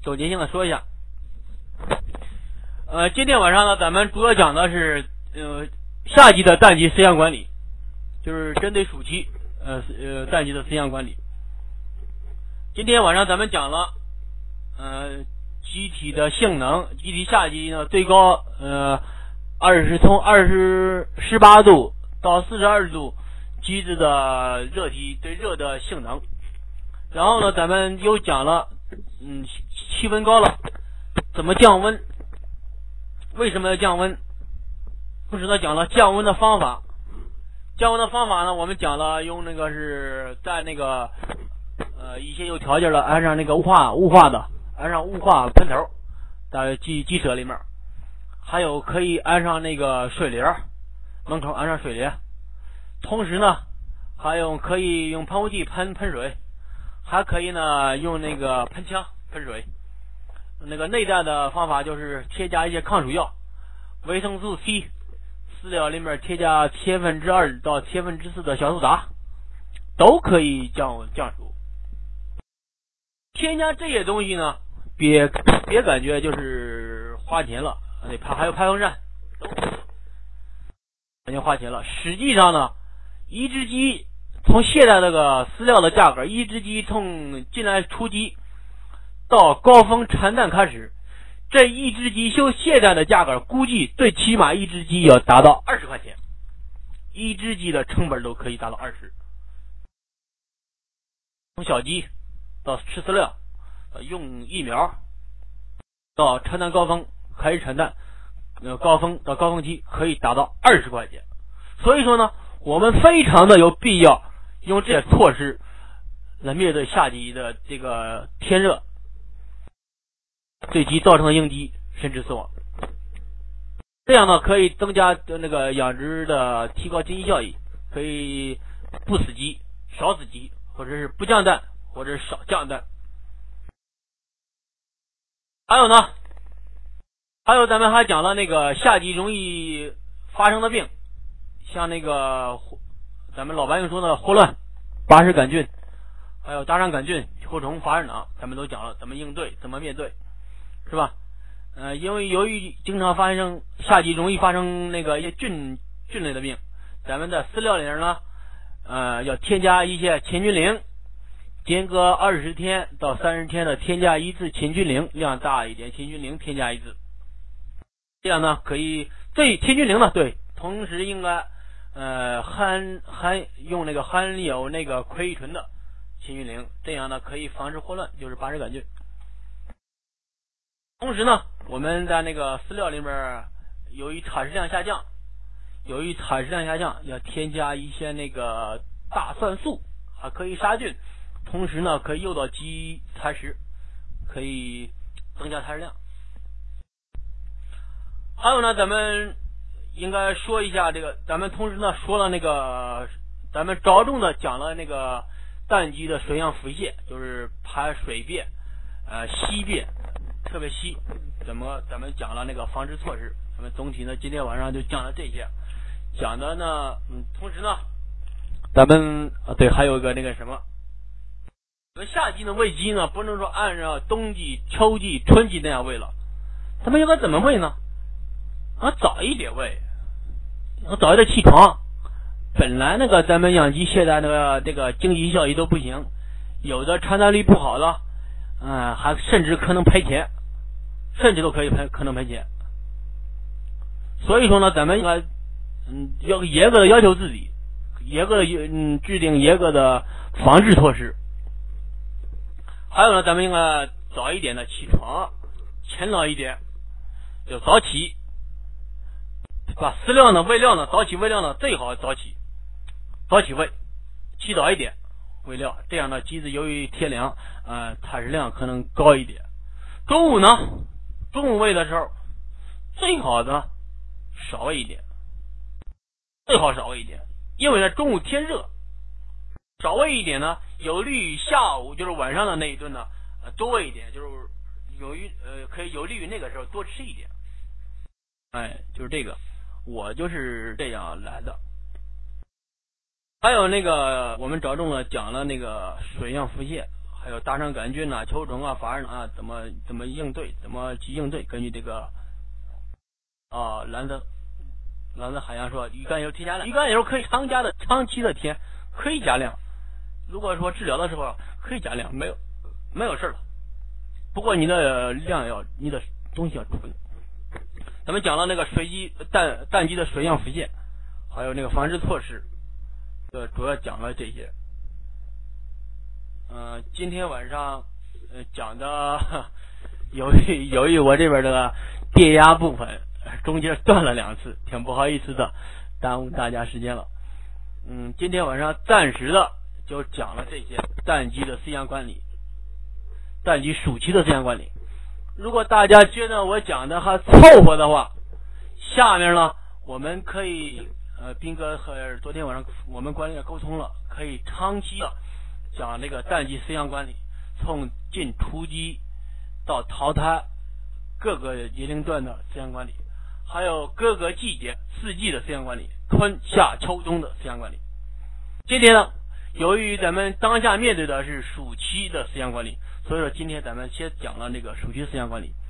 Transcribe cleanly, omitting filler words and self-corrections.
总结性的说一下。今天晚上呢，咱们主要讲的是夏季的氮基饲养管理，就是针对暑期氮基的饲养管理。今天晚上咱们讲了机体的性能，机体夏季呢最高从18度到42度机子的热体对热的性能。然后呢，咱们又讲了气温高了怎么降温，为什么要降温？同时呢，讲了降温的方法。降温的方法呢，我们讲了用那个是在那个一些有条件的安上那个雾化安上雾化喷头，在鸡舍里面，还有可以安上那个水帘，门口安上水帘。同时呢，还有可以用喷雾剂喷水，还可以呢用那个喷枪喷水。那个内在的方法就是添加一些抗暑药，维生素 C， 饲料里面添加2%到4%的小苏打，都可以降暑。添加这些东西呢，别感觉就是花钱了，还有排风扇，感觉花钱了。实际上呢，一只鸡从现在这个饲料的价格，一只鸡从进来出鸡到高峰产蛋开始，这一只鸡就现在的价格，估计最起码一只鸡要达到20块钱，一只鸡的成本都可以达到20。从小鸡到吃饲料，用疫苗，到产蛋高峰开始产蛋，高峰到高峰期可以达到20块钱。所以说呢，我们非常的有必要用这些措施来面对夏季的这个天热，对鸡造成的应激甚至死亡。这样呢，可以增加那个养殖的提高经济效益，可以不死鸡、少死鸡，或者是不降蛋，或者是少降蛋。还有咱们还讲了那个夏季容易发生的病，像那个咱们老百姓说的霍乱、巴氏杆菌，还有大肠杆菌、球虫、法尔囊，咱们都讲了怎么应对，怎么面对，是吧？因为由于经常发生夏季容易发生那个一些菌类的病，咱们的饲料里呢要添加一些千菌灵，间隔20天到30天的添加一次千菌灵，量大一点千菌灵添加一次。这样呢可以对千菌灵呢，对，同时应该用那个含有那个奎乙醇的千菌灵，这样呢可以防止霍乱，就是巴氏杆菌。同时呢，我们在那个饲料里面由于产食量下降，要添加一些那个大蒜素，还可以杀菌，同时呢可以诱导鸡采食，可以增加采食量。还有呢，咱们应该说一下这个，咱们同时呢说了那个，咱们着重的讲了那个氮基的水样腹泻，就是排水便、稀便，特别稀，咱们讲了那个防治措施。咱们总体呢今天晚上就讲了这些，讲的呢同时呢咱们对还有一个那个什么，夏季呢喂鸡呢不能说按照冬季、秋季、春季那样喂了，咱们应该怎么喂呢？早一点喂，早一点起床。本来那个咱们养鸡现在这个经济效益都不行，有的产蛋率不好的，还甚至可能赔钱，甚至都可能赔钱。所以说呢，咱们应该要严格的要求自己，制定严格的防治措施。还有呢，咱们应该早一点的起床，勤劳一点，就早起，把饲料呢、喂料呢，早起喂料呢，最好早起喂，起早一点喂料，这样呢，鸡子由于天凉，采食量可能高一点。中午喂的时候，最好的少喂一点，因为呢中午天热，少喂一点呢，有利于下午就是晚上的那一顿呢，多喂一点，就是可以有利于那个时候多吃一点。就是这个，我就是这样来的。还有那个我们着重了讲了那个水样腹泻， 还有大肠杆菌啊、球虫啊、发啊，怎么应对，怎么去应对。根据这个蓝色海洋说，鱼肝油添加量，鱼肝油可以长期的添，可以加量。如果说治疗的时候可以加量，没有事了。不过你的东西要充分。咱们讲了那个蛋鸡的水样腹泻，还有那个防治措施，主要讲了这些。今天晚上讲的由于我这边的电压部分中间断了2次，挺不好意思的，耽误大家时间了。今天晚上暂时的就讲了这些蛋鸡的饲养管理，蛋鸡暑期的饲养管理。如果大家觉得我讲的还凑合的话，下面呢我们可以斌哥和昨天晚上我们管理员沟通了，可以长期的讲这个蛋鸡饲养管理，从进雏鸡到淘汰各个年龄段的饲养管理，还有各个季节4季的饲养管理，春夏秋冬的饲养管理。今天呢，由于咱们当下面对的是暑期的饲养管理，所以说今天咱们先讲了这个暑期饲养管理。